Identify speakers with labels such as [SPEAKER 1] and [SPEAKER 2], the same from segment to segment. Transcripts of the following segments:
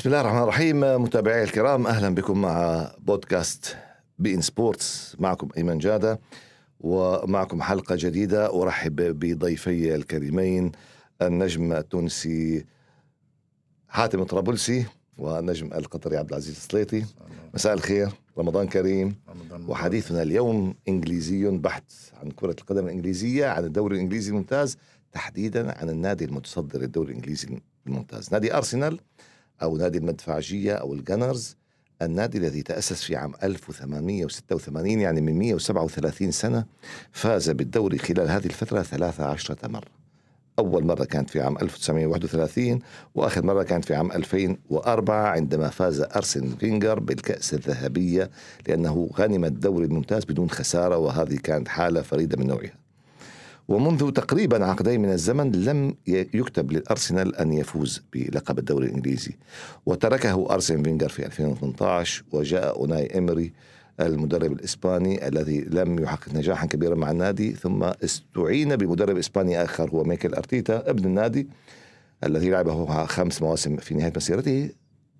[SPEAKER 1] بسم الله الرحمن الرحيم. متابعي الكرام، أهلا بكم مع بودكاست بي إن سبورتس. معكم أيمن جادة ومعكم حلقة جديدة. أرحب بضيفي الكريمين النجم التونسي حاتم طرابلسي والنجم القطري عبد العزيز السليطي. مساء الخير، رمضان كريم. وحديثنا اليوم إنجليزي بحت عن كرة القدم الإنجليزية، عن الدوري الإنجليزي الممتاز، تحديدا عن النادي المتصدر الدوري الإنجليزي الممتاز، نادي أرسنال أو نادي المدفعجية أو الجانرز، النادي الذي تأسس في عام 1886، يعني من 137 سنة. فاز بالدوري خلال هذه الفترة 13 مرة. أول مرة كانت في عام 1931 وآخر مرة كانت في عام 2004 عندما فاز أرسن فينغر بالكأس الذهبية، لأنه غنم الدوري الممتاز بدون خسارة، وهذه كانت حالة فريدة من نوعها. ومنذ تقريبا عقدين من الزمن لم يكتب للأرسنال أن يفوز بلقب الدوري الإنجليزي، وتركه أرسن فينغر في 2018 وجاء أوناي إمري المدرب الإسباني الذي لم يحقق نجاحا كبيرا مع النادي، ثم استعين بمدرب إسباني آخر هو ميكل أرتيتا ابن النادي الذي لعبه 5 مواسم في نهاية مسيرته.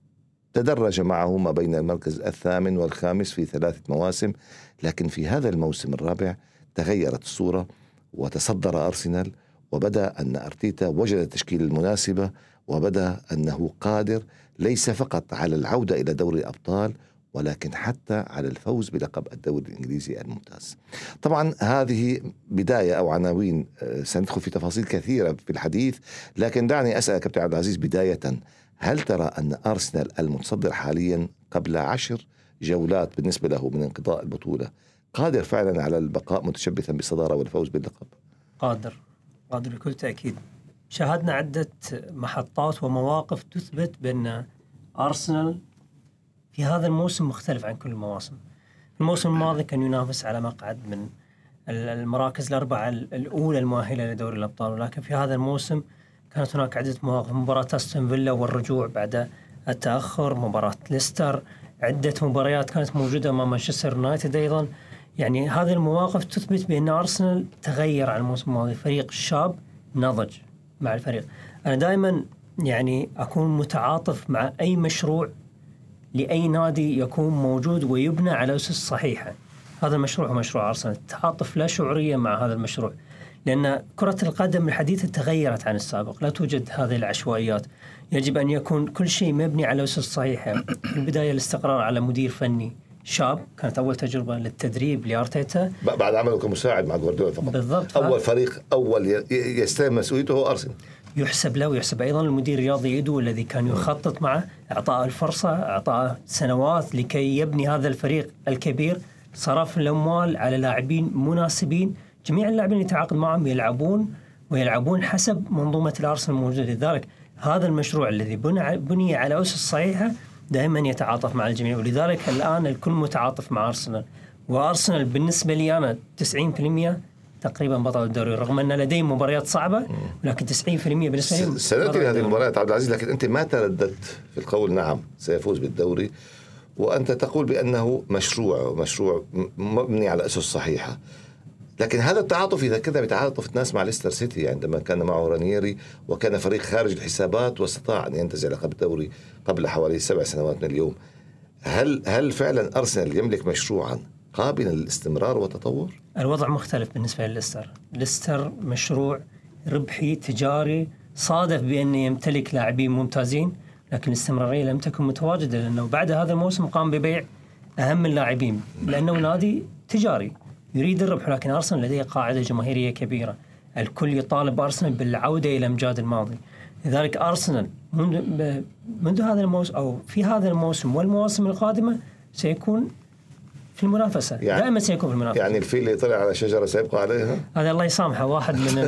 [SPEAKER 1] تدرج معه ما بين المركز 8 والخامس في 3 مواسم، لكن في هذا الموسم الرابع تغيرت الصورة وتصدر أرسنال، وبدأ أن أرتيتا وجد التشكيل المناسبة، وبدأ أنه قادر ليس فقط على العودة إلى دوري الأبطال ولكن حتى على الفوز بلقب الدوري الإنجليزي الممتاز. طبعا هذه بداية أو عناوين، سندخل في تفاصيل كثيرة في الحديث، لكن دعني أسأل كابتن عبد العزيز بداية، هل ترى أن أرسنال المتصدر حاليا قبل 10 جولات بالنسبة له من انقضاء البطولة قادر فعلا على البقاء متشبثا بالصدارة والفوز باللقب؟
[SPEAKER 2] قادر بكل تأكيد. شاهدنا عدة محطات ومواقف تثبت بأن أرسنال في هذا الموسم مختلف عن كل المواسم. الموسم الماضي كان ينافس على مقعد من المراكز الأربعة الأولى المؤهلة لدوري الأبطال، ولكن في هذا الموسم كانت هناك عدة مواقف، مباراة أستون فيلا والرجوع بعد التأخر، مباراة ليستر، عدة مباريات كانت موجودة مع مانشستر يونايتد أيضا. يعني هذه المواقف تثبت بأن أرسنال تغير عن الموسم الماضي، فريق شاب نضج مع الفريق. أنا دائما يعني أكون متعاطف مع أي مشروع لأي نادي يكون موجود ويبنى على أسس صحيحة. هذا المشروع هو مشروع أرسنال، تعاطف لا شعورية مع هذا المشروع، لأن كرة القدم الحديثة تغيرت عن السابق، لا توجد هذه العشوائيات. يجب أن يكون كل شيء مبني على أسس صحيحة. في البداية الاستقرار على مدير فني شاب، كانت أول تجربة للتدريب لأرتيتا بعد
[SPEAKER 1] عمله كمساعد مع جوارديولا فقط.
[SPEAKER 2] بالضبط.
[SPEAKER 1] أول فريق أول يستلم مسؤوليته هو أرسنال.
[SPEAKER 2] يحسب له ويحسب أيضا المدير الرياضي إيدو الذي كان يخطط معه، أعطاه الفرصة، أعطاه سنوات لكي يبني هذا الفريق الكبير. صرف الأموال على لاعبين مناسبين، جميع اللاعبين يتعاقد معهم يلعبون حسب منظومة الأرسنال الموجودة. لذلك هذا المشروع الذي بني على أسس صحيحة دائما يتعاطف مع الجميع، ولذلك الآن الكل متعاطف مع أرسنال. وأرسنال بالنسبة لي أنا 90% تقريبا بطل الدوري، رغم أن لديه مباريات صعبة، ولكن 90% بالنسبة لي
[SPEAKER 1] سنأتي هذه المباريات عبد العزيز. لكن أنت ما ترددت في القول نعم سيفوز بالدوري، وأنت تقول بأنه مشروع مبني على أسس صحيحة. لكن هذا التعاطف يذكرنا بتعاطف الناس مع ليستر سيتي عندما كان معه رانييري وكان فريق خارج الحسابات واستطاع أن ينتزع لقب الدوري قبل حوالي 7 سنوات من اليوم. هل فعلا أرسنال يملك مشروعا قابلا للاستمرار والتطور؟
[SPEAKER 2] الوضع مختلف بالنسبة لليستر مشروع ربحي تجاري صادف بأن يمتلك لاعبين ممتازين، لكن الاستمرارية لم تكن متواجدة، لأنه بعد هذا الموسم قام ببيع أهم اللاعبين، لأنه نادي تجاري يريد الربح. لكن أرسنال لديه قاعدة جماهيرية كبيرة، الكل يطالب أرسنال بالعودة إلى أمجاد الماضي. لذلك أرسنال منذ هذا الموسم أو في هذا الموسم والمواسم القادمة سيكون في المنافسة، يعني دائما سيكون في المنافسة.
[SPEAKER 1] يعني الفيل اللي طلع على شجرة سيبقى عليها؟
[SPEAKER 2] هذا الله يسامحه، واحد من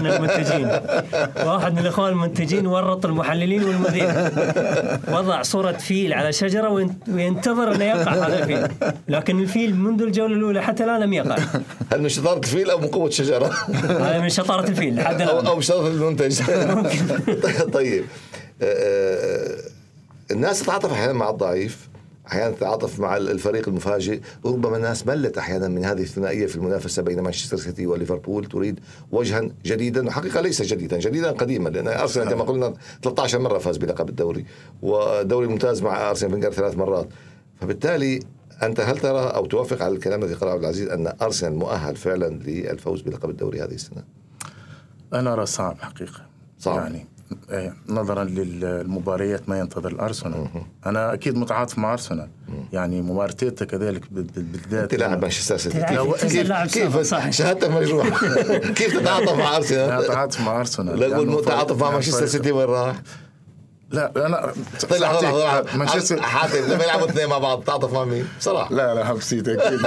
[SPEAKER 2] الإخوان المنتجين ورط المحللين والمذيع، وضع صورة فيل على شجرة وينتظر أن يقع هذا الفيل، لكن الفيل منذ الجولة الأولى حتى الآن لم يقع.
[SPEAKER 1] هل من شطارة الفيل أو من قوة الشجرة؟
[SPEAKER 2] هذا من شطارة الفيل لحد الآن،
[SPEAKER 1] أو من شطارة المنتج. طيب، الناس تتعاطف أحيانا مع الضعيف، أحيانا تتعاطف مع الفريق المفاجئ. وربما الناس ملت أحيانا من هذه الثنائية في المنافسة بين مانشستر سيتي وليفربول، تريد وجها جديدا، وحقيقة ليس جديدا قديما، لأن أرسنال كما قلنا 13 مرة فاز بلقب الدوري، ودوري ممتاز مع أرسنال فينجر 3 مرات. فبالتالي أنت هل ترى أو توافق على الكلام الذي قاله عبد العزيز أن أرسنال مؤهل فعلا للفوز بلقب الدوري هذه السنة؟
[SPEAKER 3] أنا أرى صعب حقيقة،
[SPEAKER 1] صعب.
[SPEAKER 3] يعني نظرا للمباريات ما ينتظر الأرسنال. أنا أكيد متعاطف مع أرسنال، يعني مبارتيتا كذلك بالذات.
[SPEAKER 1] أنت لاعب مانشستر سيتي،
[SPEAKER 2] كيف
[SPEAKER 1] شهادتك مجروح كيف تتعاطف مع أرسنال؟
[SPEAKER 3] أتعاطف مع أرسنال.
[SPEAKER 1] لا قول متعاطف مع مانشستر سيتي وين راح؟
[SPEAKER 3] لا أنا
[SPEAKER 1] طلع
[SPEAKER 3] مانشستر
[SPEAKER 1] حاتم لما يلعبوا اثنين مع بعض تعاطف مع مين صراحة؟
[SPEAKER 3] لا حبسيت أكيد.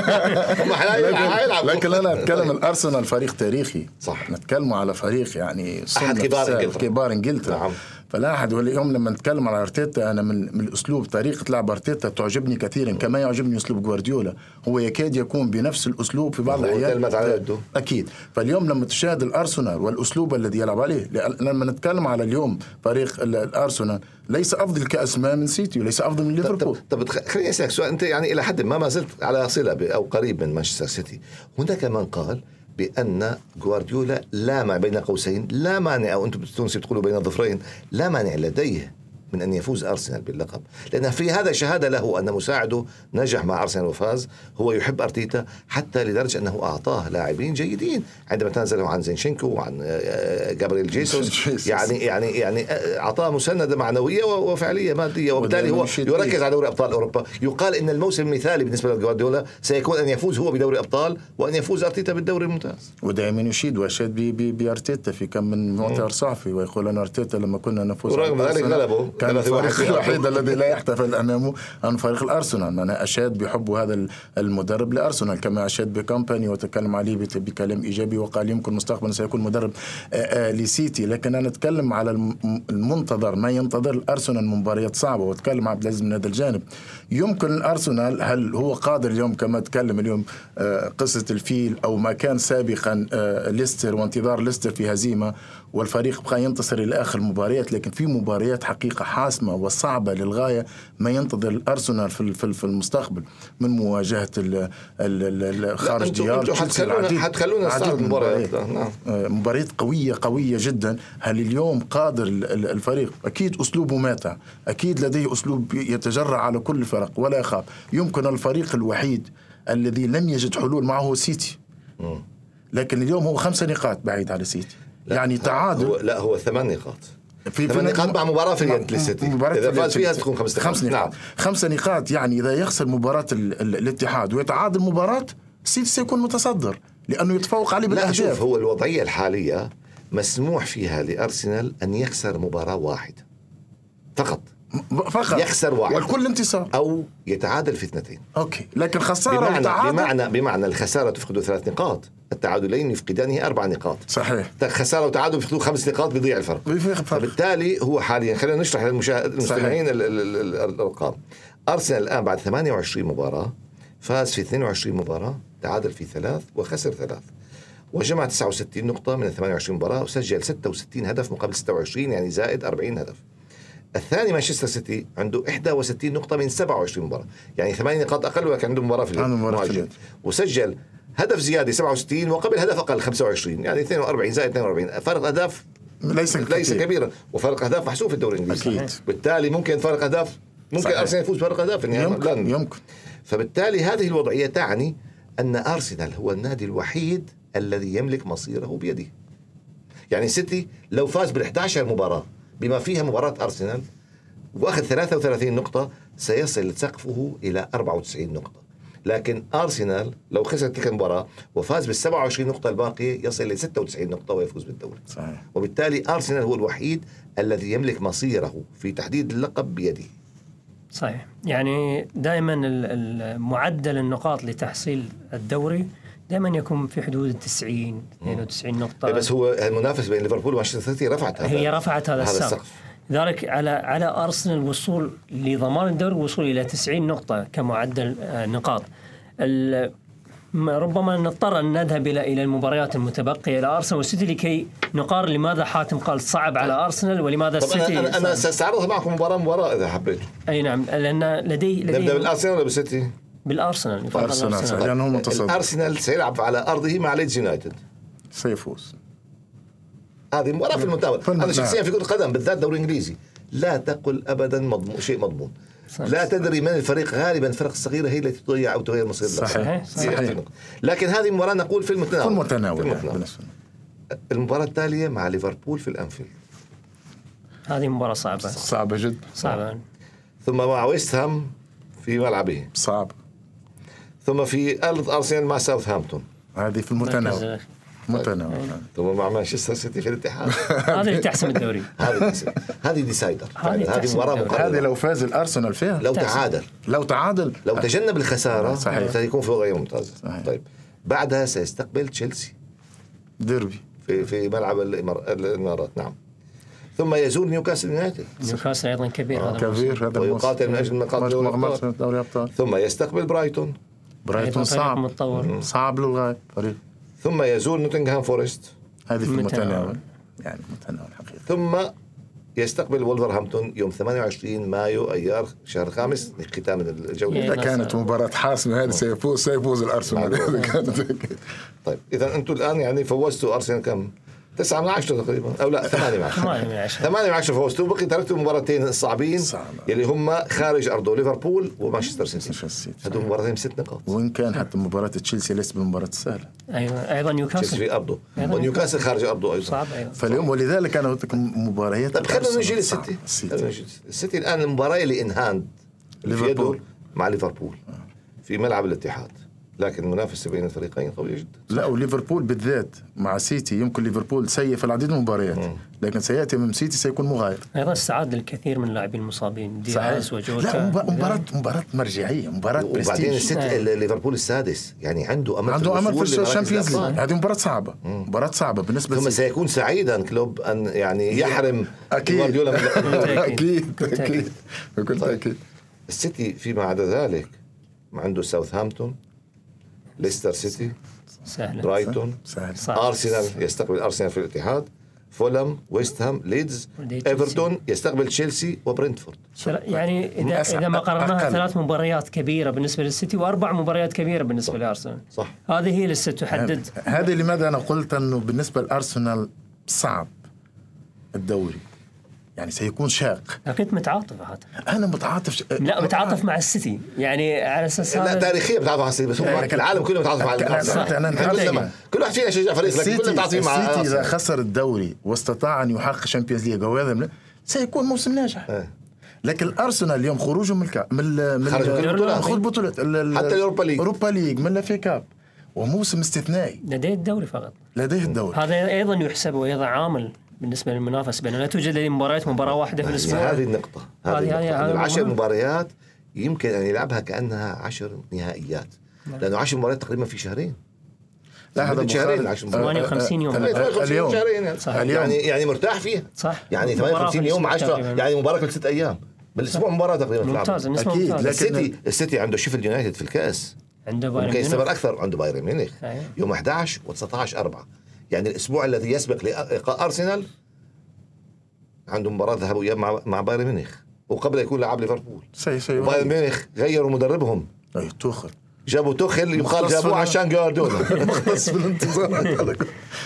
[SPEAKER 3] لكن أنا أتكلم الأرسنال فريق تاريخي،
[SPEAKER 1] صح،
[SPEAKER 3] نتكلم على فريق يعني
[SPEAKER 1] أحد
[SPEAKER 3] كبار إنجلترا.
[SPEAKER 1] نعم.
[SPEAKER 3] فلا أحد. واليوم لما نتكلم على أرتيتا، أنا من الأسلوب طريقة لعب أرتيتا تعجبني كثيرا، كما يعجبني أسلوب جوارديولا. هو يكاد يكون بنفس الأسلوب في بعض الأحيان أكيد. فاليوم لما تشاهد الأرسنال والأسلوب الذي يلعب عليه، لما نتكلم على اليوم فريق الأرسنال ليس أفضل كأسماء من سيتي وليس أفضل من ليفربول.
[SPEAKER 1] طب خليني أسألك سؤال، أنت يعني إلى حد ما زلت على صلة أو قريب من مانشستر سيتي. هناك من قال بأن جوارديولا لا مع بين قوسين لا مانع، أو أنتم بالتونسي تقولوا بين الظفرين، لا مانع لديه من أن يفوز أرسنال باللقب، لأن في هذا شهادة له أن مساعده نجح مع أرسنال وفاز. هو يحب أرتيتا حتى لدرجة أنه أعطاه لاعبين جيدين عندما تنزلوا عن زينشينكو وعن جابرييل جيسوس. يعني أعطاه مساندة معنوية وفعلية مادية، وبالتالي هو يركز على دوري أبطال أوروبا. يقال إن الموسم المثالي بالنسبة لجوارديولا سيكون أن يفوز هو بدوري أبطال وأن يفوز أرتيتا بالدوري الممتاز.
[SPEAKER 3] ودائما يشيد بأرتيتا في كم من مؤتمر صحفي، ويقول أن أرتيتا لما كنا نفوز
[SPEAKER 1] ورغم ذلك غلبه،
[SPEAKER 3] كان الفريق الوحيد الذي لا يحتفل أمامه عن فريق الأرسنال. أنا أشاد بحب هذا المدرب لأرسنال، كما أشاد بكامباني وتكلم عليه بكلام إيجابي، وقال يمكن مستقبلا سيكون مدرب لسيتي. لكن أنا أتكلم على المنتظر، ما ينتظر الأرسنال مباريات صعبة، وأتكلم عبد العزيز من هذا الجانب. يمكن الأرسنال هل هو قادر اليوم كما تكلم اليوم قصة الفيل أو ما كان سابقا ليستر وانتظار ليستر في هزيمة والفريق بقى ينتصر إلى آخر المباريات، لكن في مباريات حقيقة حاسمة وصعبة للغاية ما ينتظر الأرسنال في المستقبل من مواجهة خارج ديار.
[SPEAKER 1] حتخلونا نستعرض
[SPEAKER 3] مباريات قوية جدا. هل اليوم قادر الفريق؟ أكيد أسلوبه ماتع، أكيد لديه أسلوب يتجرع على كل الفرق ولا يخاف. يمكن الفريق الوحيد الذي لم يجد حلول معه هو سيتي، لكن اليوم هو 5 نقاط بعيد على سيتي، يعني تعادل.
[SPEAKER 1] هو 8 نقاط. 8 نقاط مع مباراة في اليد للسيتي، إذا فاز فيها تكون 5 نقاط.
[SPEAKER 3] 5 نقاط، يعني إذا يخسر مباراة الاتحاد ويتعادل مباراة السيتي سيكون متصدر لأنه يتفوق عليه بالأهداف.
[SPEAKER 1] شوف، هو الوضعية الحالية مسموح فيها لأرسنال أن يخسر مباراة واحدة فقط، يخسر واحد
[SPEAKER 3] والكل انتصار
[SPEAKER 1] أو يتعادل في 2.
[SPEAKER 3] أوكي، لكن خسارة
[SPEAKER 1] بمعنى الخسارة تفقد 3 نقاط، التعادلين يفقدانه 4 نقاط.
[SPEAKER 3] صحيح.
[SPEAKER 1] خسارة وتعادل يفقدوا 5 نقاط، بيضيع الفرق. فبالتالي هو حاليا، خلينا نشرح للمستمعين الأرقام. أرسنال الآن بعد 28 مباراة فاز في 22 مباراة، تعادل في 3 وخسر 3، وجمع 69 نقطة من 28 مباراة، وسجل 66 هدف مقابل 26، يعني زائد 40 هدف. الثاني مانشستر سيتي عنده 61 نقطة من 27 مباراة، يعني 8 نقاط أقل، ولكن عنده مباراة في اليد، وسجل هدف زيادة 67 وقبل هدف أقل 25، يعني 42 زائد 42. فرق أهداف ليس كبيرا، وفرق أهداف محسوب في الدوري الإنجليزي. بالتالي ممكن فرق أهداف، ممكن أرسنال يفوز فرق أهداف في النهاية.
[SPEAKER 3] يمكن.
[SPEAKER 1] فبالتالي هذه الوضعية تعني أن أرسنال هو النادي الوحيد الذي يملك مصيره بيده. يعني سيتي لو فاز بال11 مباراة بما فيها مباراة أرسنال وأخذ 33 نقطة سيصل سقفه إلى 94 نقطة، لكن أرسنال لو خسر تلك المباراة وفاز بال27 نقطة الباقية يصل إلى 96 نقطة ويفوز بالدوري.
[SPEAKER 3] صحيح.
[SPEAKER 1] وبالتالي أرسنال هو الوحيد الذي يملك مصيره في تحديد اللقب بيده.
[SPEAKER 2] صحيح. يعني دائما معدل النقاط لتحصيل الدوري دائما يكون في حدود 90-92 نقطة.
[SPEAKER 1] بس هو المنافس بين ليفربول ومانشستر سيتي رفعت
[SPEAKER 2] هذا السقف. لذلك على أرسنال الوصول لضمان الدوري، الوصول إلى 90 نقطة كمعدل نقاط. ربما نضطر أن نذهب إلى المباريات المتبقية لأرسنال والسيتي لكي نقارن لماذا حاتم قال صعب على أرسنال ولماذا السيتي.
[SPEAKER 1] أنا سأستعرضها معكم مباراة إذا حبيت.
[SPEAKER 2] أي نعم، لأن لدي
[SPEAKER 1] نبدأ بالأرسنال ولا بالسيتي؟
[SPEAKER 2] بالأرسنال.
[SPEAKER 3] لأنه منتصر.
[SPEAKER 1] الأرسنال سيلعب على أرضه مع ليدز يونايتد،
[SPEAKER 3] سيفوز.
[SPEAKER 1] هذه مباراة في المتناول. أنا شخصيا في كرة القدم بالذات دوري إنجليزي لا تقل أبدا شيء مضمون. لا تدري من الفريق، غالبا الفرق الصغيرة هي التي تضيع أو تغير مصير.
[SPEAKER 2] صحيح.
[SPEAKER 1] لكن هذه المباراة نقول في المتناول. المباراة التالية مع ليفربول في الأنفيلد،
[SPEAKER 2] هذه مباراة صعبة
[SPEAKER 3] جدا.
[SPEAKER 2] صعبة.
[SPEAKER 1] ثم مع ويست هام في ملعبه
[SPEAKER 3] صعب،
[SPEAKER 1] ثم في أرض أرسنال مع ساوثهامبتون،
[SPEAKER 3] هذه في المتناول.
[SPEAKER 1] ثم مع مانشستر سيتي في الاتحاد.
[SPEAKER 2] هذا اللي تحسم الدوري.
[SPEAKER 1] هذه ديسايدر.
[SPEAKER 2] هذه
[SPEAKER 1] مباراة مقررة.
[SPEAKER 3] هذه لو فاز الأرسنال فيها،
[SPEAKER 1] لو تعادل لو تجنب الخسارة سيكون في وضعية ممتازة. طيب بعدها سيستقبل تشيلسي
[SPEAKER 3] ديربي
[SPEAKER 1] في ملعب الإمارات. نعم. ثم يزور نيوكاسل يونايتد.
[SPEAKER 2] نيوكاسل أيضا كبير
[SPEAKER 3] هذا
[SPEAKER 1] ويقاتل من أجل مقاعد
[SPEAKER 3] دوري الأبطال.
[SPEAKER 1] ثم يستقبل برايتون
[SPEAKER 3] صعب للغاية فريق.
[SPEAKER 1] ثم يزور نوتنغهام فورست،
[SPEAKER 3] هذه في المتناول يعني متناول حقيقة.
[SPEAKER 1] ثم يستقبل وولفرهامبتون يوم 28 مايو أيار شهر 5 ختام الجولة.
[SPEAKER 3] إذا كانت مباراة حاسمة هذه سيفوز الأرسنال.
[SPEAKER 1] طيب إذا أنتم الآن يعني فوزتوا أرسنال كم؟ 9 من 10 تقريبا، أو لا 8 من 10. 8 من 10 فوزتوا، بقي تركتوا مباراتين الصعبين يلي هم خارج أرضه ليفربول ومانشستر سيتي. هذول مباراتين ب6 نقاط.
[SPEAKER 3] وإن كان حتى مباراة تشيلسي ليست بالمباراة السهلة.
[SPEAKER 2] أيضا نيوكاسل
[SPEAKER 1] في أرضه ونيوكاسل خارج أرضه أيضا
[SPEAKER 2] صعب.
[SPEAKER 3] فاليوم ولذلك أنا قلت لكم مباريات.
[SPEAKER 1] طيب خلينا نجي للسيتي. السيتي الآن المباراة اللي إنهاند ليفربول مع ليفربول في ملعب الاتحاد، لكن المنافسة بين الفريقين قوية جدا.
[SPEAKER 3] لا، وليفربول بالذات مع سيتي يمكن ليفربول سيء في العديد من المباريات، لكن سيأتي من سيتي سيكون مغاير.
[SPEAKER 2] أيضا استعاد للكثير من اللاعبين المصابين، دياز وجوتا.
[SPEAKER 3] لا، مباراة مرجعية، مباراة برستيج.
[SPEAKER 1] وبعدين السيتي ليفربول السادس، يعني عنده أمل في
[SPEAKER 3] الشامبيونز ليج. هذه مباراة صعبة بالنسبة
[SPEAKER 1] ثم سيكون سعيدا كلوب أن يعني يحرم
[SPEAKER 3] أكيد.
[SPEAKER 1] أكيد. السيتي فيما عدا ذلك عنده ساوثهامبتون، ليستر سيتي، برايتون، أرسنال يستقبل أرسنال في الاتحاد، فولهام، ويست هام، ليدز، إيفرتون يستقبل تشيلسي وبرنتفورد.
[SPEAKER 2] يعني إذا ما قررناها 3 مباريات كبيرة بالنسبة للسيتي و4 مباريات كبيرة بالنسبة لأرسنال.
[SPEAKER 1] صح.
[SPEAKER 2] هذه هي اللي ستحدد.
[SPEAKER 3] هذه لماذا أنا قلت أنه بالنسبة لأرسنال صعب الدوري، يعني سيكون شاق.
[SPEAKER 2] كنت متعاطف حتى.
[SPEAKER 3] أنا متعاطف.
[SPEAKER 2] لا، متعاطف مع السيتي، يعني على أساس
[SPEAKER 1] لا تاريخيا متعاطف مع السيتي، بس هو العالم كله متعاطف مع الأرسنال. كل واحد فينا شجع فريق، لكن كلنا متعاطفين مع
[SPEAKER 3] السيتي. إذا خسر الدوري واستطاع أن يحقق شامبيونز ليج وهذا سيكون موسم ناجح. لكن الأرسنال اليوم خروجه من البطولات
[SPEAKER 1] حتى
[SPEAKER 3] الأوروبا ليج من الفي كاب، وموسم استثنائي.
[SPEAKER 2] لديه الدوري فقط.
[SPEAKER 3] هذا
[SPEAKER 2] أيضا يحسب وأيضا عامل بالنسبة للمنافسة، بأنه لا توجد مباراة واحدة في الأسبوع.
[SPEAKER 1] هذه النقطة. 10 مباريات يمكن أن يلعبها كأنها 10 نهائيات، لأنه 10 مباريات تقريبا في شهرين.
[SPEAKER 3] لا، هذا
[SPEAKER 1] شهرين
[SPEAKER 2] 58 يوم
[SPEAKER 1] اليوم يعني مرتاح فيها.
[SPEAKER 2] صح.
[SPEAKER 1] يعني 58 يوم 10 يعني مباراة كل 6 أيام بالأسبوع مباراة تقريبا.
[SPEAKER 2] ممتاز.
[SPEAKER 1] أكيد. لكن السيتي عنده شيفيلد يونايتد في الكأس،
[SPEAKER 2] عنده بايرن
[SPEAKER 1] ممكن يستمر أكثر، عنده بايرن ميونخ يوم 11 و19/4، يعني الأسبوع الذي يسبق لقاء أرسنال عنده مباراة ذهاب وإياب مع بايرن ميونخ، وقبل يكون لعب ليفربول. بايرن ميونخ غيروا مدربهم،
[SPEAKER 3] توخل
[SPEAKER 1] جابوا توخل، يقال جابوه عشان جوارديولا
[SPEAKER 3] مختص بالانتظار.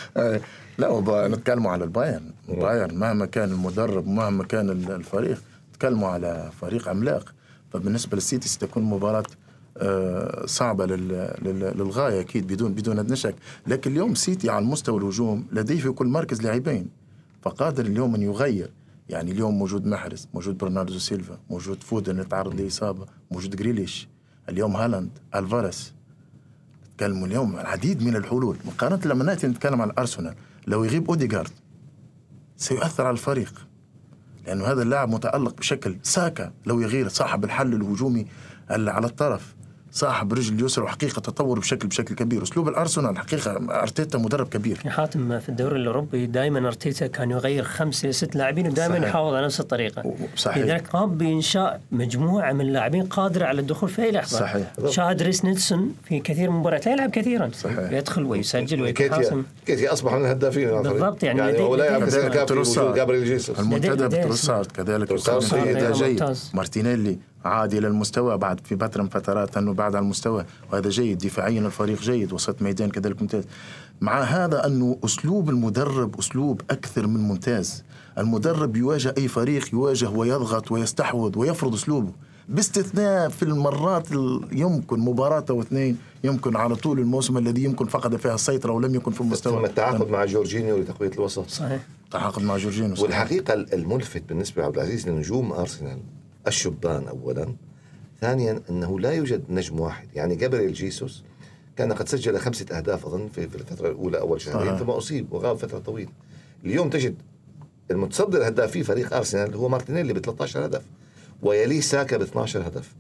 [SPEAKER 3] لا، نتكلموا على البايرن مهما كان المدرب ومهما كان الفريق، نتكلموا على فريق عملاق. فبالنسبة للسيتي ستكون مباراة صعبة للغاية أكيد بدون أدنى شك. لكن اليوم سيتي على مستوى الهجوم لديه في كل مركز لاعبين، فقادر اليوم أن يغير. يعني اليوم موجود محرز، موجود برناردو سيلفا، موجود فودن يتعرض لإصابة، موجود جريليش، اليوم هالاند، ألفاريز. نتكلم اليوم العديد من الحلول. مقارنة لما نأتي نتكلم عن الأرسنال، لو يغيب أوديغارد سيؤثر على الفريق، لأنه هذا اللاعب متألق بشكل. ساكا لو يغير صاحب الحل الهجومي على الطرف، صاحب رجل اليسرى، وحقيقة تطور بشكل كبير. أسلوب الأرسنال حقيقة أرتيتا مدرب كبير.
[SPEAKER 2] يا حاتم في الدوري الأوروبي دائما أرتيتا كان يغير 5 6 لاعبين ودائما يحافظ على نفس الطريقة.
[SPEAKER 3] صحيح.
[SPEAKER 2] لذلك قام بإنشاء مجموعة من اللاعبين قادرة على الدخول في أي لحظة.
[SPEAKER 3] صحيح.
[SPEAKER 2] شاهد ريس نيلسون في كثير من المباريات لا يلعب كثيرا.
[SPEAKER 3] صحيح.
[SPEAKER 2] يدخل ويسجل ويتحاسم.
[SPEAKER 1] كيتيا أصبح من الهدافين
[SPEAKER 2] بالضبط.
[SPEAKER 1] يعني هو لا يلعب كثير كافي. جابرييل جيسوس
[SPEAKER 3] المنتدب تروسارد كذلك أداء جيد. مارتينيلي عاد إلى المستوى بعد في فترة من فترات أنه بعد على المستوى، وهذا جيد. دفاعيا الفريق جيد، وسط ميدان كذلك ممتاز. مع هذا أنه أسلوب المدرب أسلوب أكثر من ممتاز. المدرب يواجه أي فريق، يواجه ويضغط ويستحوذ ويفرض أسلوبه، باستثناء في المرات يمكن مباراة أو 2 يمكن على طول الموسم الذي يمكن فقد فيها السيطرة ولم يكن في المستوى.
[SPEAKER 1] ثم التعاقد مع جورجينيو لتقوية الوسط.
[SPEAKER 2] صحيح.
[SPEAKER 3] تعاقد مع جورجينيو.
[SPEAKER 1] والحقيقة الملفت بالنسبة لعبد العزيز لنجوم أرسنال الشبان أولا، ثانيا أنه لا يوجد نجم واحد. يعني جابرييل جيسوس كان قد سجل 5 أهداف أظن في الفترة الأولى أول شهرين، ثم أصيب وغاب فترة طويلة. اليوم تجد المتصدر الهداف في فريق أرسنال هو مارتينيلي ب13 هدف، ويليه ساكا ب12 هدف،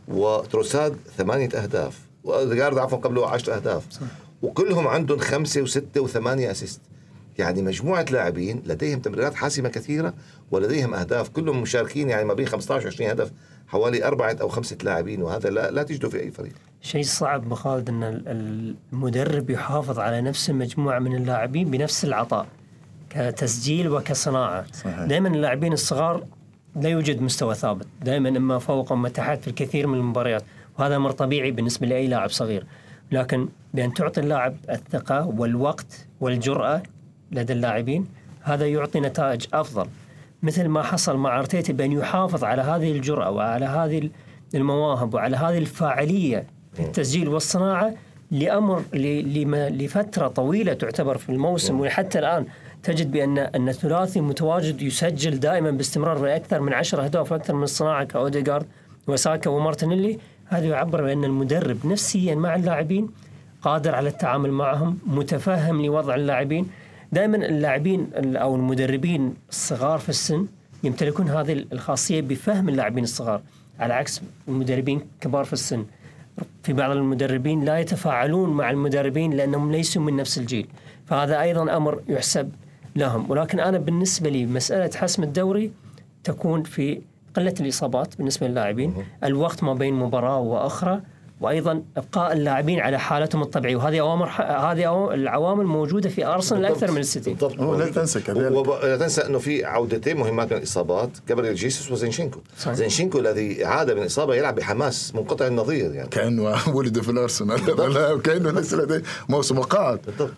[SPEAKER 1] وتروساد 8 أهداف، وأوديغارد قبله 10 أهداف. وكلهم عندهم 5 و6 و8 أسيست. يعني مجموعة لاعبين لديهم تمريرات حاسمة كثيرة ولديهم أهداف، كلهم مشاركين يعني ما بين 15 و20 هدف، حوالي 4 أو 5 لاعبين، وهذا لا تجده في أي فريق.
[SPEAKER 2] شيء صعب بخالد أن المدرب يحافظ على نفس المجموعة من اللاعبين بنفس العطاء كتسجيل وكصناعة. دائما اللاعبين الصغار لا يوجد مستوى ثابت، دائما إما فوق أما تحت في الكثير من المباريات، وهذا أمر طبيعي بالنسبة لأي لاعب صغير. لكن بأن تعطي اللاعب الثقة والوقت والجرأة لدى اللاعبين، هذا يعطي نتائج أفضل، مثل ما حصل مع أرتيتا بأن يحافظ على هذه الجرأة وعلى هذه المواهب وعلى هذه الفاعلية في التسجيل والصناعة لفترة طويلة تعتبر في الموسم. وحتى الآن تجد بأن الثلاثي متواجد يسجل دائما باستمرار بأكثر من 10 أهداف وأكثر من الصناعة كأوديغارد وساكا ومارتينيلي. هذا يعبر بأن المدرب نفسيا مع اللاعبين قادر على التعامل معهم، متفهم لوضع اللاعبين. دائما اللاعبين أو المدربين الصغار في السن يمتلكون هذه الخاصية بفهم اللاعبين الصغار، على عكس المدربين كبار في السن. في بعض المدربين لا يتفاعلون مع المدربين لأنهم ليسوا من نفس الجيل، فهذا أيضا أمر يحسب لهم. ولكن أنا بالنسبة لي مسألة حسم الدوري تكون في قلة الإصابات بالنسبة للاعبين، الوقت ما بين مباراة وأخرى، وأيضا إبقاء اللاعبين على حالتهم الطبيعية. وهذه العوامل موجودة في أرسنال أكثر من السيتي.
[SPEAKER 3] لا تنسى كذلك،
[SPEAKER 1] ولا تنسى أنه في عودتين مهمات من الإصابات، جابرييل جيسوس وزينشينكو. زينشينكو الذي عاد من إصابة يلعب بحماس منقطع النظير، يعني كأنه
[SPEAKER 3] ولد في الأرسنال وكأنه ليس لديه موسم قاد.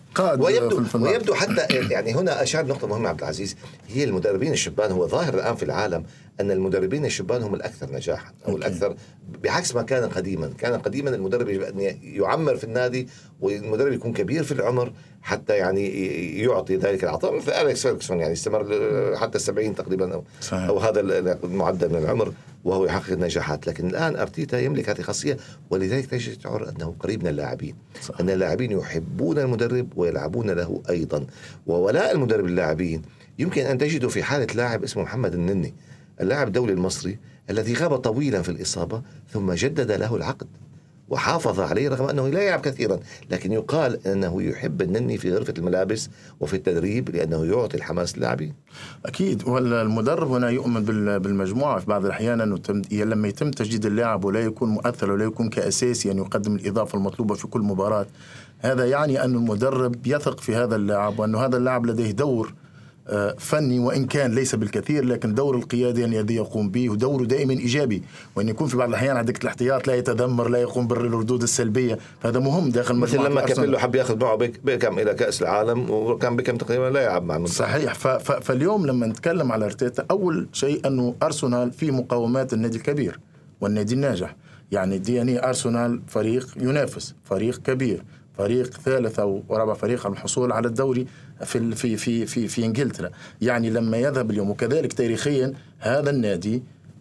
[SPEAKER 1] ويبدو حتى يعني هنا أشار نقطة مهمة عبد العزيز، هي المدربين الشبان. هو ظاهر الآن في العالم أن المدربين الشبان هم الأكثر نجاحا أو الأكثر، بعكس ما كان قديما. كان قديما المدرب يجب أن يعمر في النادي، والمدرب يكون كبير في العمر حتى يعني يعطي ذلك العطاء، مثل أليكس فيرغسون يعني استمر حتى 70 تقريبا أو هذا المعدل من العمر وهو يحقق النجاحات. لكن الآن أرتيتا يملك هذه الخاصية، ولذلك تشعر أنه قريب من اللاعبين، أن اللاعبين يحبون المدرب ويلعبون له أيضا. وولاء المدرب للاعبين يمكن أن تجده في حالة لاعب اسمه محمد النني، اللاعب الدولي المصري الذي غاب طويلا في الإصابة ثم جدد له العقد وحافظ عليه رغم أنه لا يلعب كثيرا، لكن يقال أنه يحب النني في غرفة الملابس وفي التدريب لأنه يعطي الحماس للاعبين.
[SPEAKER 3] أكيد. والمدرب هنا يؤمن بالمجموعة في بعض الأحيان، أنه لما يتم تجديد اللاعب ولا يكون مؤثر ولا يكون كأساسي أن يقدم الإضافة المطلوبة في كل مباراة، هذا يعني أن المدرب يثق في هذا اللاعب وأن هذا اللاعب لديه دور فني وإن كان ليس بالكثير، لكن دور القيادة الذي يقوم به ودوره دائما إيجابي، وأن يكون في بعض الأحيان عندك الاحتياط لا يتذمر لا يقوم بالردود السلبية، فهذا مهم داخل
[SPEAKER 1] مثل لما كابيلو حب ياخذ معه بيكم إلى كأس العالم وكان بيكم تقريبا لا يلعب مع المنتخب.
[SPEAKER 3] صحيح. فاليوم لما نتكلم على أرتيتا، أول شيء أنه أرسنال في مقومات النادي الكبير والنادي الناجح. يعني أرسنال فريق ينافس، فريق كبير، فريق ثالث أو رابع فريق على الحصول على الدوري في إنجلترا. يعني لما يذهب اليوم، وكذلك تاريخيا هذا النادي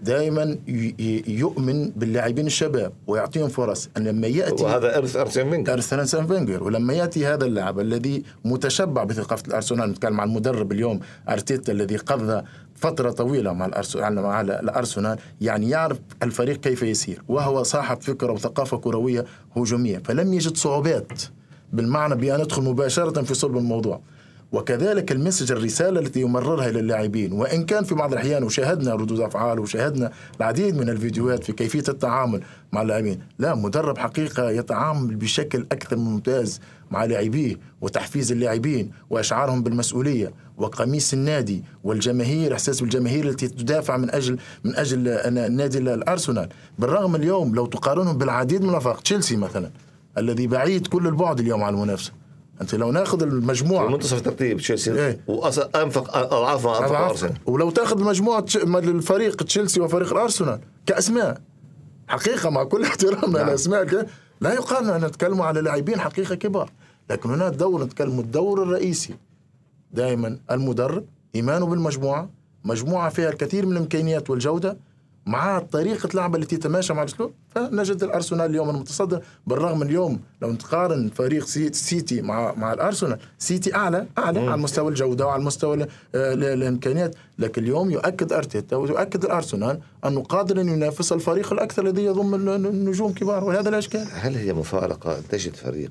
[SPEAKER 3] دائما يؤمن باللاعبين الشباب ويعطيهم فرص. أن لما يأتي،
[SPEAKER 1] وهذا إرث
[SPEAKER 3] أرسن فينجر، ولما يأتي هذا اللاعب الذي متشبع بثقافة الأرسنال، نتكلم عن المدرب اليوم أرتيتا الذي قضى فترة طويلة مع الأرسنال، يعني يعرف الفريق كيف يسير، وهو صاحب فكرة وثقافة كروية هجومية، فلم يجد صعوبات بالمعنى بأن يدخل مباشرة في صلب الموضوع. وكذلك المسج، الرسالة التي يمررها إلى اللاعبين، وإن كان في بعض الأحيان وشاهدنا ردود أفعال وشاهدنا العديد من الفيديوهات في كيفية التعامل مع اللاعبين، لا، مدرب حقيقة يتعامل بشكل أكثر من ممتاز مع لاعبيه، وتحفيز اللاعبين وإشعارهم بالمسؤولية، وقميص النادي والجماهير، إحساس بالجماهير التي تدافع من أجل النادي الأرسنال. بالرغم اليوم لو تقارنهم بالعديد من الأفريق، تشيلسي مثلا الذي بعيد كل البعد اليوم عن المنافسة، أنت لو ناخذ المجموعة
[SPEAKER 1] في منتصف الترتيب تشيلسي وأنفق أضعاف أرسنال،
[SPEAKER 3] ولو تأخذ مجموعة الفريق تشيلسي وفريق الأرسنال كأسماء حقيقة، مع كل احترامنا الأسماء لا يقارن، أن نتكلم على لاعبين حقيقة كبار. لكن هنا نتكلم الدور الرئيسي دائما المدرب، إيمانه بالمجموعة، مجموعة فيها الكثير من الإمكانيات والجودة، مع طريقة لعبة التي تتماشى مع الأسلوب. فنجد الأرسنال اليوم المتصدر، بالرغم اليوم لو نقارن فريق سيتي مع الأرسنال، سيتي أعلى على مستوى الجودة وعلى مستوى الإمكانيات، لكن اليوم يؤكد أرتيتا ويؤكد الأرسنال أنه قادر أن ينافس الفريق الأكثر الذي يضم النجوم كبار، وهذا الأشكال.
[SPEAKER 1] هل هي مفارقة تجد فريق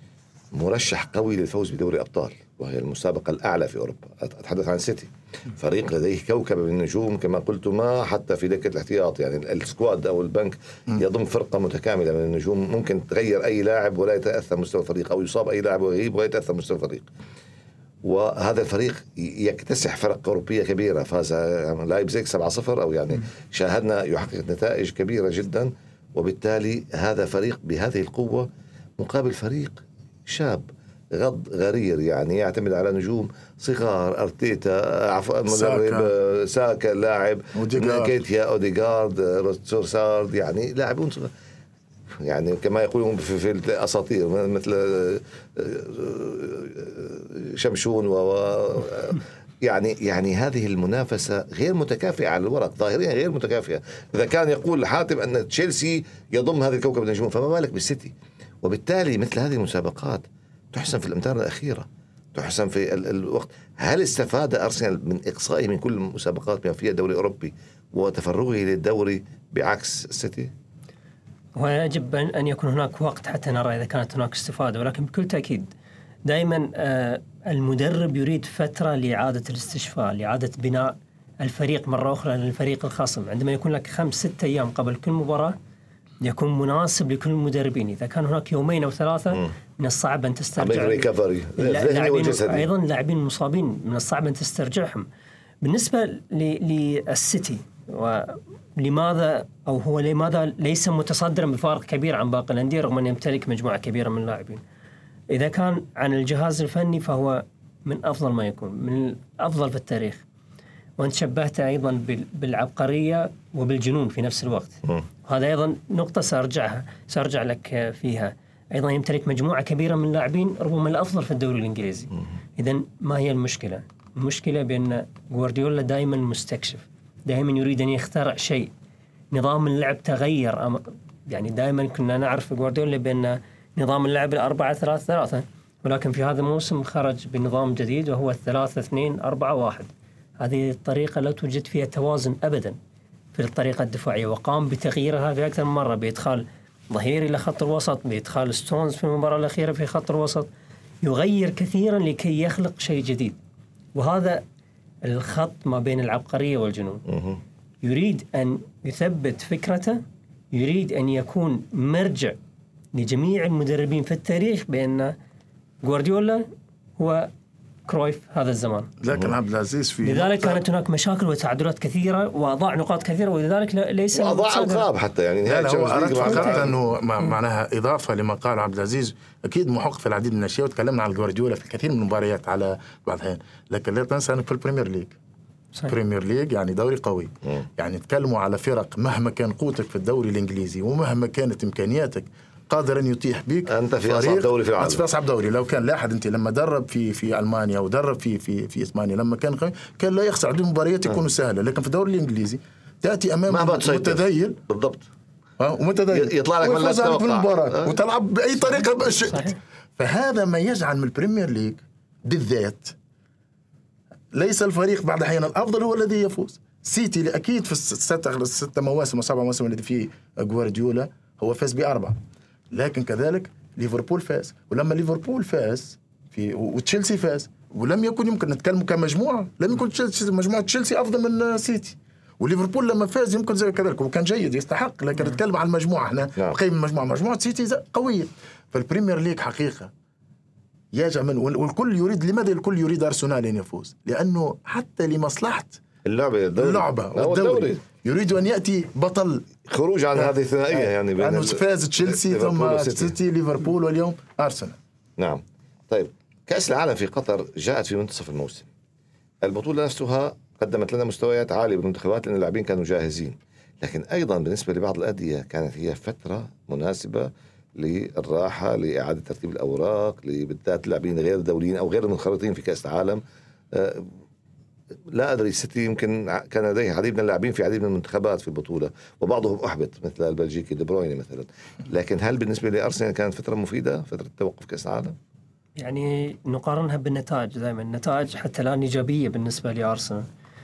[SPEAKER 1] مرشح قوي للفوز بدوري أبطال، وهي المسابقة الأعلى في أوروبا، أتحدث عن سيتي، فريق لديه كوكب من النجوم كما قلت، ما حتى في دكة الاحتياط، يعني السكواد أو البنك يضم فرقة متكاملة من النجوم، ممكن تغير أي لاعب ولا يتأثر مستوى الفريق، أو يصاب أي لاعب ويغيب ولا يتأثر مستوى الفريق. وهذا الفريق يكتسح فرق أوروبية كبيرة، فاز لايبزيغ 7-0، أو يعني شاهدنا يحقق نتائج كبيرة جدا. وبالتالي هذا فريق بهذه القوة مقابل فريق شاب غرير، يعني يعتمد على نجوم صغار، أرتيتا، مدرب ساكا لاعب، كيتيا، أوديغارد، روتسورسارد، يعني لاعبون صغار، يعني كما يقولون في الأساطير مثل شمشون يعني هذه المنافسة غير متكافئة على الورق، ظاهريا غير متكافئة. إذا كان يقول حاتم أن تشيلسي يضم هذا الكوكب النجوم، فما بالك بالسيتي. وبالتالي مثل هذه المسابقات تحسم في الأمتار الأخيرة، تحسم في الوقت. هل استفاد أرسنال من إقصائه من كل المسابقات بما فيها الدوري الأوروبي وتفرغه للدوري بعكس السيتي؟
[SPEAKER 2] ويجب أن يكون هناك وقت حتى نرى إذا كانت هناك استفادة، ولكن بكل تأكيد دائما المدرب يريد فترة لإعادة الاستشفاء، لإعادة بناء الفريق مرة أخرى للفريق الخصم. عندما يكون لك 5-6 أيام قبل كل مباراة يكون مناسب لكل المدربين. إذا كان هناك 2 أو 3 من الصعب أن تسترجع أيضا لاعبين مصابين، من الصعب أن تسترجعهم. بالنسبة للسيتي، ولماذا أو هو لماذا ليس متصدرا بفارق كبير عن باقي الأندية رغم أن يمتلك مجموعة كبيرة من اللاعبين؟ إذا كان عن الجهاز الفني فهو من أفضل ما يكون، من الأفضل في التاريخ. وأنت شبهته أيضا بالعبقرية وبالجنون في نفس الوقت. وهذا أيضا نقطة سأرجع لك فيها. أيضا يمتلك مجموعة كبيرة من اللاعبين ربما الأفضل في الدوري الإنجليزي. إذن ما هي المشكلة؟ المشكلة بأن غوارديولا دائما مستكشف، دائما يريد أن يخترع شيء. نظام اللعب تغير، يعني دائما كنا نعرف غوارديولا بأن نظام اللعب 4-3-3، ولكن في هذا الموسم خرج بنظام جديد وهو 3-2-4-1. هذه الطريقة لا توجد فيها توازن أبدا في الطريقة الدفاعية، وقام بتغييرها في أكثر من مرة، بإدخال ظهير إلى خط الوسط، بإدخال ستونز في المباراة الأخيرة في خط الوسط، يغير كثيرا لكي يخلق شيء جديد. وهذا الخط ما بين العبقرية والجنون. يريد أن يثبت فكرته، يريد أن يكون مرجع لجميع المدربين في التاريخ بأن غوارديولا هو كرويف هذا الزمان.
[SPEAKER 3] لكن عبد العزيز
[SPEAKER 2] لذلك كانت هناك مشاكل وتعادلات كثيرة وأضاع نقاط كثيرة، ولذلك ليس
[SPEAKER 1] أضاع ألقاب حتى، يعني
[SPEAKER 3] هذا أنه معناها إضافة لما قال عبد العزيز، أكيد محق في العديد من الأشياء، وتكلمنا عن غوارديولا في الكثير من المباريات على بعض الأحيان، لكن لا تنسى أنه في البريمير ليج صحيح. بريمير ليج يعني دوري قوي. يعني تكلموا على فرق مهما كان قوتك في الدوري الإنجليزي ومهما كانت إمكانياتك قادر أن يطيح بك.
[SPEAKER 1] أنت في أصعب دوري في العالم،
[SPEAKER 3] في أصعب دوري. لو كان لاحظ أنت لما درب في ألمانيا ودرب في إسبانيا، لما كان لا يخسر، عندهم مباريات يكونوا سهلة، لكن في الدوري الإنجليزي تأتي أمام متذيل
[SPEAKER 1] بالضبط
[SPEAKER 3] ومتذيل
[SPEAKER 1] يطلع لك
[SPEAKER 3] ويفوز عليك بالمباراة وتلعب بأي طريقة شئت. فهذا ما يجعل من البريمير ليج بالذات ليس الفريق بعد أحيان الأفضل هو الذي يفوز. سيتي أكيد في الست مواسم و7 مواسم الذي فيه غوارديولا هو فاز ب4، لكن كذلك ليفربول فاز، ولما ليفربول فاز وتشيلسي فاز، ولم يكن يمكن نتكلم كمجموعة، لم يكن مجموعة تشيلسي أفضل من سيتي، وليفربول لما فاز يمكن زي كذلك وكان جيد يستحق، لكن نتكلم عن المجموعة احنا قيم مجموعة سيتي قوية. فالبريمير ليج حقيقة يجب والكل يريد. لماذا الكل يريد أرسنال أن يفوز؟ لأنه حتى لمصلحة اللعبة والدوري يريد أن يأتي بطل
[SPEAKER 1] خروج عن هذه الثنائية، يعني
[SPEAKER 3] لأنه فاز تشيلسي ثم سيتي ليفربول واليوم أرسنال.
[SPEAKER 1] نعم. طيب كأس العالم في قطر جاءت في منتصف الموسم. البطولة نفسها قدمت لنا مستويات عالية بالمنتخبات لأن اللاعبين كانوا جاهزين، لكن أيضا بالنسبة لبعض الأندية كانت هي فترة مناسبة للراحة، لإعادة ترتيب الأوراق، بالذات اللاعبين غير الدوليين أو غير المنخرطين في كأس العالم. لا أدري، السيتي يمكن كان لديه عديد من اللاعبين في عديد من المنتخبات في البطولة وبعضهم أحبط مثل البلجيكي دي برويني مثلا، لكن هل بالنسبة لأرسنال كانت فترة مفيدة فترة توقف كأس العالم؟
[SPEAKER 2] يعني نقارنها بالنتائج، دائما النتائج حتى الآن إيجابية بالنسبة لأرسنال.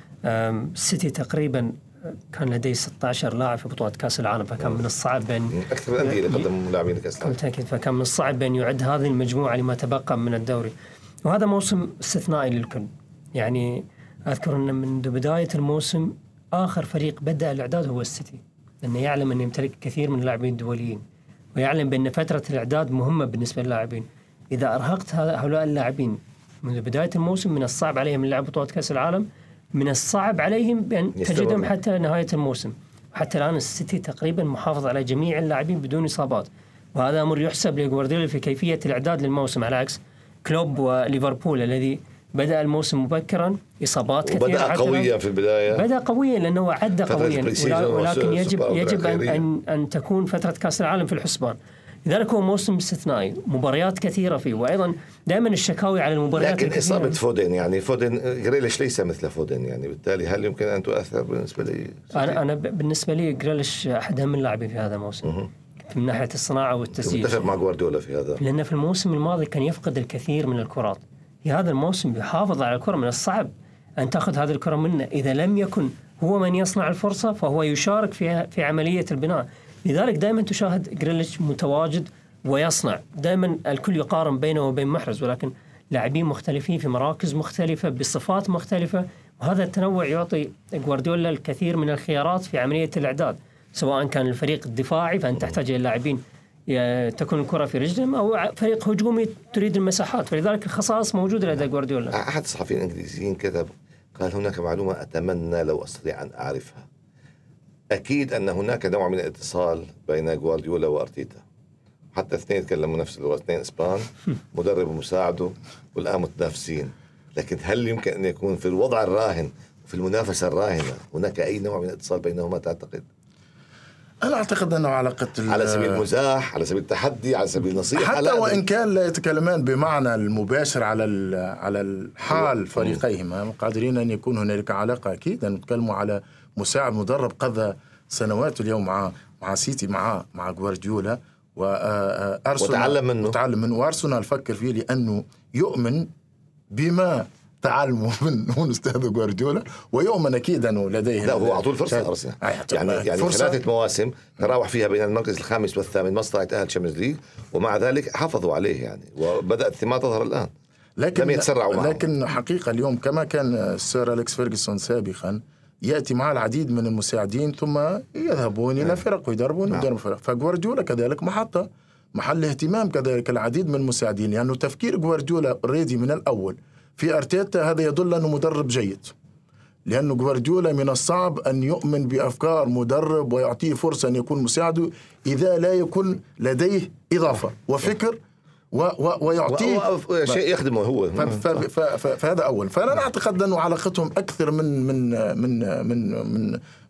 [SPEAKER 2] السيتي تقريبا كان لديه 16 لاعب في بطولة كأس العالم، فكان من الصعب بأن
[SPEAKER 1] أكثر الأندية اللي قدموا لاعبين كأس العالم
[SPEAKER 2] بالتأكيد، فكان من الصعب بأن يعد هذه المجموعة لما تبقى من الدوري. وهذا موسم استثنائي للكل. يعني أذكر أن منذ بداية الموسم آخر فريق بدأ الإعداد هو السيتي، لأنه يعلم أن يمتلك كثير من اللاعبين الدوليين، ويعلم بأن فترة الإعداد مهمة بالنسبة للاعبين. إذا أرهقت هؤلاء اللاعبين منذ بداية الموسم من الصعب عليهم اللعب بطولة كأس العالم، من الصعب عليهم بأن تجدهم حتى نهاية الموسم. وحتى الآن السيتي تقريبا محافظ على جميع اللاعبين بدون إصابات، وهذا أمر يحسب لغوارديولا في كيفية الإعداد للموسم، على عكس كلوب وليفربول الذي بدأ الموسم مبكرا، إصابات كثيرة،
[SPEAKER 1] بدأ قويا في البداية،
[SPEAKER 2] بدأ قويا لأنه عد قويا، ولكن يجب أن تكون فترة كأس العالم في الحسبان. لذلك هو موسم استثنائي، مباريات كثيرة فيه، وأيضا دائما الشكاوي على المباريات.
[SPEAKER 1] لكن إصابة فودن، يعني فودن غريليش ليس مثل فودن، يعني بالتالي هل يمكن أن تؤثر بالنسبة لي؟
[SPEAKER 2] أنا بالنسبة لي غريليش أحد أهم اللاعبين في هذا الموسم من ناحية الصناعة والتسجيل.
[SPEAKER 1] متفق مع غوارديولا في هذا،
[SPEAKER 2] لأن في الموسم الماضي كان يفقد الكثير من الكرات، في هذا الموسم يحافظ على الكرة. من الصعب أن تأخذ هذه الكرة منه، إذا لم يكن هو من يصنع الفرصة فهو يشارك في عملية البناء. لذلك دائما تشاهد غريليش متواجد ويصنع. دائما الكل يقارن بينه وبين محرز، ولكن لاعبين مختلفين في مراكز مختلفة بصفات مختلفة، وهذا التنوع يعطي غوارديولا الكثير من الخيارات في عملية الإعداد، سواء كان الفريق الدفاعي فأنت تحتاج إلى لاعبين تكون الكرة في رجلهم، أو فريق هجومي تريد المساحات، فلذلك الخصائص موجودة لدى غوارديولا.
[SPEAKER 1] أحد الصحفيين الإنجليزيين كتب قال هناك معلومة أتمنى لو أستطيع أن أعرفها. أكيد أن هناك نوع من الاتصال بين غوارديولا وأرتيتا، حتى اثنين تكلموا نفس اللغة، اثنين إسبان، مدرب ومساعده، والآن متنافسين. لكن هل يمكن أن يكون في الوضع الراهن وفي المنافسة الراهنة هناك أي نوع من الاتصال بينهما تعتقد؟
[SPEAKER 3] أنا أعتقد أنه علاقة
[SPEAKER 1] على سبيل المزاح، على سبيل التحدي، على سبيل النصيحة،
[SPEAKER 3] حتى وإن كان لا يتكلمان بمعنى المباشر على الحال فريقيهما، قادرين أن يكون هنالك علاقة. أكيد أن نتكلموا على مساعد مدرب قضى سنوات اليوم مع سيتي مع غوارديولا، وأرسنال وتعلم منه، وأرسنال فكر فيه لأنه يؤمن بما تعلموا من أستاذ غوارديولا، ويؤمن أكيد أنه لديه.
[SPEAKER 1] لا، هو أعطوه الفرصة أرسنال، يعني فرصة 3 مواسم تراوح فيها بين المركز الخامس والثامن، ما استطاع يتأهل تشامبيونز ليج، ومع ذلك حافظوا عليه يعني، وبدأت الثمار تظهر الآن. لم يتسرعوا معه.
[SPEAKER 3] لكن حقيقة اليوم كما كان السير أليكس فيرغسون سابقا يأتي مع العديد من المساعدين ثم يذهبون إلى فرق ويدربون فرق، فغوارديولا كذلك محل اهتمام كذلك العديد من المساعدين، لأنه يعني تفكير غوارديولا ريدي من الأول في أرتيتا هذا يدل أنه مدرب جيد، لأنه غوارديولا من الصعب أن يؤمن بأفكار مدرب ويعطيه فرصة أن يكون مساعده إذا لا يكون لديه إضافة وفكر ويعطيه
[SPEAKER 1] شيء يخدمه هو.
[SPEAKER 3] فهذا أول. فأنا أعتقد أنه علاقتهم أكثر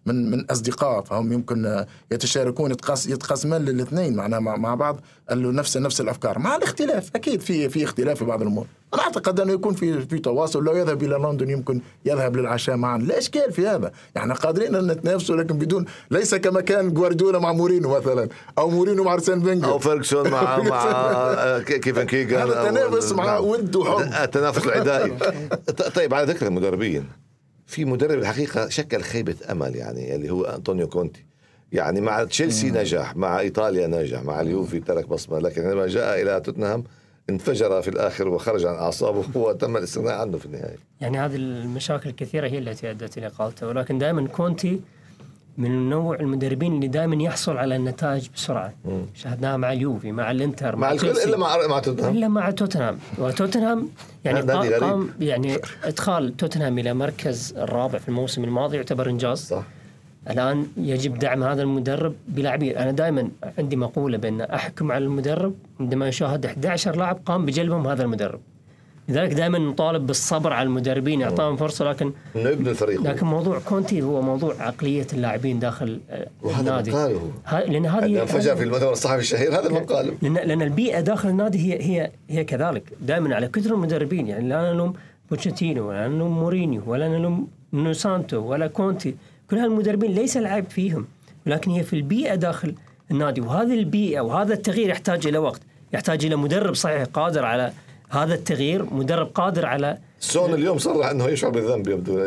[SPEAKER 3] من أصدقاء، فهم يمكن يتشاركون يتقاسمان للاثنين معنا مع بعض نفس الأفكار مع الاختلاف. أكيد في اختلاف في بعض الأمور. أنا أعتقد أنه يكون في تواصل. لو يذهب إلى لندن يمكن يذهب للعشاء معا، لا إشكال في هذا. يعني قادرين أن نتنافسوا، لكن بدون ليس كما كان جوارديولا مع مورينو مثلا، أو مورينو مع أرسن فينجر،
[SPEAKER 1] أو فيرغسون مع كيفن كيغان.
[SPEAKER 3] هذا تنافس مع ود وحب،
[SPEAKER 1] التنافس العدائي. طيب على ذكر المدربين، في مدرب الحقيقة شكل خيبة أمل يعني اللي هو أنطونيو كونتي. يعني مع تشيلسي نجح، مع إيطاليا نجح، مع اليوفي ترك بصمة، لكن عندما جاء إلى توتنهام انفجر في الآخر وخرج عن أعصابه وتم الاستغناء عنه في النهاية.
[SPEAKER 2] يعني هذه المشاكل الكثيرة هي التي أدت إلى إقالته، ولكن دائما كونتي من نوع المدربين اللي دائما يحصل على النتائج بسرعة. شاهدناها مع اليوفي، مع الانتر،
[SPEAKER 1] مع الكل إلا مع توتنهام.
[SPEAKER 2] إلا مع توتنهام. وتوتنهام يعني قام يعني إدخال توتنهام إلى مركز الرابع في الموسم الماضي يعتبر إنجاز.
[SPEAKER 1] صح.
[SPEAKER 2] الآن يجب دعم هذا المدرب بلاعبين. أنا دائما عندي مقولة بأن أحكم على المدرب عندما يشاهد 11 لاعب قام بجلبهم هذا المدرب. لذلك دائما نطالب بالصبر على المدربين، يعطاهم فرصة، لكن
[SPEAKER 1] نبني الفريق.
[SPEAKER 2] لكن موضوع كونتي هو موضوع عقلية اللاعبين داخل النادي. لأن هذه
[SPEAKER 1] انفجر في المؤتمر الصحفي الشهير هذا المقال.
[SPEAKER 2] لأن البيئة داخل النادي هي كذلك. دائما على كثر المدربين، يعني لا نلوم بوتشيتينو ولا نلوم مورينيو ولا نلوم نونو سانتو ولا كونتي، كل هالمدربين ليس العيب فيهم، ولكن هي في البيئة داخل النادي. وهذه البيئة وهذا التغيير يحتاج إلى وقت، يحتاج إلى مدرب صحيح قادر على هذا التغيير، مدرب قادر على
[SPEAKER 1] سون. اليوم صرح أنه يشعر بالذنب يبدو.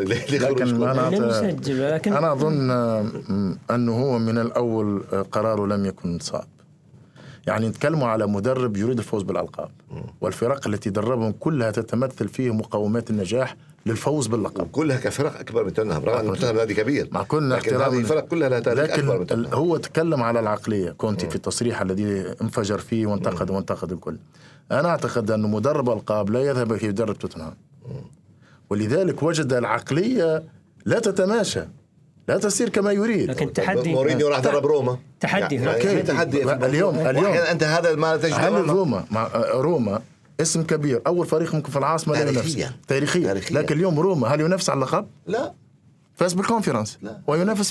[SPEAKER 3] لكن أنا أظن أنه هو من الأول قراره لم يكن صعب. يعني نتكلموا على مدرب يريد الفوز بالألقاب، والفرق التي دربهم كلها تتمثل فيه مقومات النجاح للفوز باللقب،
[SPEAKER 1] كلها كفرق أكبر من توتنهام، رغم أن توتنهام نادي كبير
[SPEAKER 3] مع كل
[SPEAKER 1] احترام. هذه الفرق كلها لها تاريخ أكبر من توتنهام.
[SPEAKER 3] هو تكلم على العقلية كونتي في التصريح الذي انفجر فيه وانتقد الكل. أنا أعتقد أن مدرب ألقاب لا يذهب كي يدرب توتنهام، ولذلك وجد العقلية لا تتماشى، لا تسير كما يريد.
[SPEAKER 2] لكن تحدي
[SPEAKER 1] مورينيو راح درب روما،
[SPEAKER 2] تحدي
[SPEAKER 1] يعني
[SPEAKER 3] تحدي اليوم
[SPEAKER 1] أنت هذا ما تجد.
[SPEAKER 3] هل روما اسم كبير، أول فريق ممكن في العاصمة تاريخيا، لكن اليوم روما هل ينافس على اللقب؟
[SPEAKER 1] لا،
[SPEAKER 3] فاز بالكونفرنس وينافس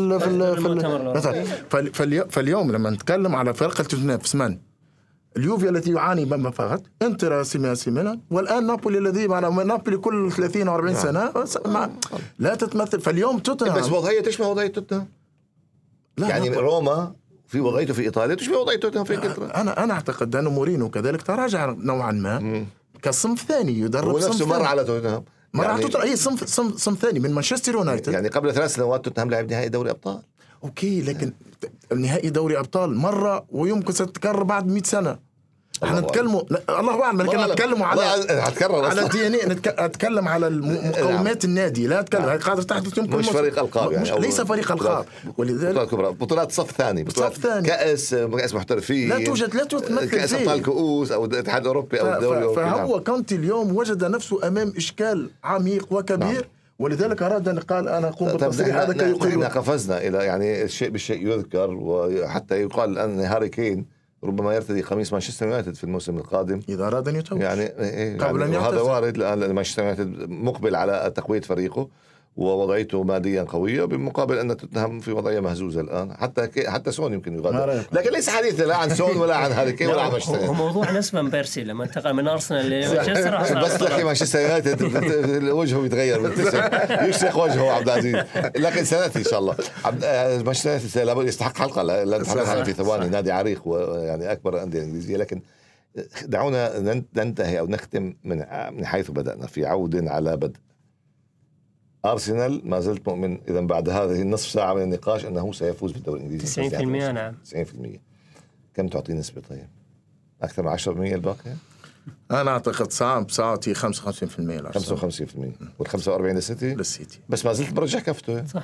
[SPEAKER 3] فاليوم لما نتكلم على فرقة تنافس من؟ اليوفي التي يعاني من فقط، انتر سيميلان، والآن نابولي الذي نابولي كل 30 أو 40 سنة لا تتمثل. فاليوم توتنهام
[SPEAKER 1] بس وضعية تشبه وضعية توتنهام. يعني روما في وضعيته في إيطاليا تشبه وضعية توتنهام في إنجلترا.
[SPEAKER 3] أنا أعتقد أن مورينو كذلك تراجع نوعا ما كصنف ثاني، يدرب
[SPEAKER 1] صنف ثاني. مر على توتنهام،
[SPEAKER 3] يعني هي صنف ثاني من مانشستر يونايتد.
[SPEAKER 1] يعني قبل 3 سنوات توتنهام لعب نهائي دوري أبطال.
[SPEAKER 3] أوكي، لكن نهائي دوري أبطال مرة ويمكن ستتكرر بعد 100 سنة. احنا نتكلموا الله اعلم، لكن نتكلم على الدي ان اي، نتكلم على مقومات النادي، لا اتكلم قادر تحدث يمكن
[SPEAKER 1] مش فريق القاب، يعني
[SPEAKER 3] ليس فريق القاب،
[SPEAKER 1] ولذلك بطولات صف ثاني، بطولات كاس محترفين
[SPEAKER 3] لا توجد
[SPEAKER 1] كاس ابطال كؤوس او الاتحاد الاوروبي او الدوري.
[SPEAKER 3] فهو كونتي اليوم وجد نفسه امام اشكال عميق وكبير، ولذلك أراد أن قال أنا أقوم بالتصريح هذا كي يقيم.
[SPEAKER 1] احنا قفزنا إلى يعني الشيء بالشيء يذكر، وحتى يقال أن هاري كين ربما يرتدي قميص مانشستر يونايتد في الموسم القادم
[SPEAKER 3] إذا أراد أن يتوج.
[SPEAKER 1] يعني هذا وارد، لأن مانشستر يونايتد مقبل على تقوية فريقه ووضعيته ماديا قوية، بالمقابل أن توتنهام في وضعية مهزوزة الآن. حتى سون يمكن يغادر، لكن ليس حديث لا عن سون ولا عن هاري كين ولا عن مانشستر يونايتد.
[SPEAKER 2] هو موضوع نفس فان بيرسي لما انتقل من أرسنال لمانشستر،
[SPEAKER 1] بس لكن مانشستر يونايتد وجهه يتغير، يشرق وجهه عبد العزيز. لكن سنأتي إن شاء الله. مانشستر يونايتد يستحق حلقة، لا نتحدث عنه في ثواني، نادي عريق ويعني أكبر الأندية الإنجليزية. لكن دعونا ننتهي أو نختم من حيث بدأنا، في عود على بدء. أرسنال ما زلت مؤمن إذا بعد هذه النصف ساعة من النقاش أنه سيفوز بالدوري الإنجليزي
[SPEAKER 2] 90%. نعم
[SPEAKER 1] 90%. كم تعطي نسبة طيب؟ أكثر من 10% الباقية؟
[SPEAKER 3] أنا أعتقد صعب ساعتي 55%.
[SPEAKER 1] 55% وال45 للسيتي. بس ما زلت برجع كفته.
[SPEAKER 2] صح.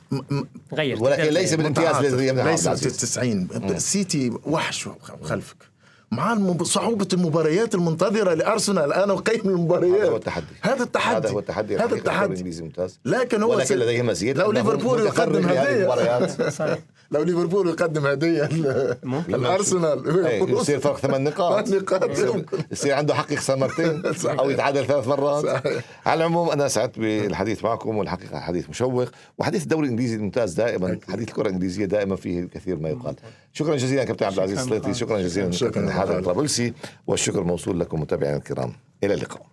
[SPEAKER 2] غير،
[SPEAKER 1] ولكن ليس بالامتياز الذي يمنع.
[SPEAKER 3] ليس 90. السيتي وحش خلفك، مع صعوبة المباريات المنتظرة لأرسنال. أنا أقيم المباريات.
[SPEAKER 1] هذا هو التحدي.
[SPEAKER 3] هذا التحدي.
[SPEAKER 1] هذا هو التحدي.
[SPEAKER 3] هذا التحدي.
[SPEAKER 1] الإنجليزي ممتاز.
[SPEAKER 3] لكن هو
[SPEAKER 1] ولكن لديه مزيد.
[SPEAKER 3] لو ليفربول يقدم هدية لو ليفربول يقدم هدية الأرسنال
[SPEAKER 1] يصير فرق 8 نقاط. يصير عنده حق يخسر مرتين أو يتعادل 3 مرات. على العموم أنا سعدت بالحديث معكم، والحقيقة حديث مشوق، وحديث الدوري الإنجليزي الممتاز دائما. حديث الكرة الإنجليزية دائما فيه الكثير ما يقال. شكرا جزيلا كابتن عبد العزيز السليطي. شكرا جزيلا كابتن حاتم الطرابلسي، والشكر موصول لكم متابعينا الكرام. إلى اللقاء.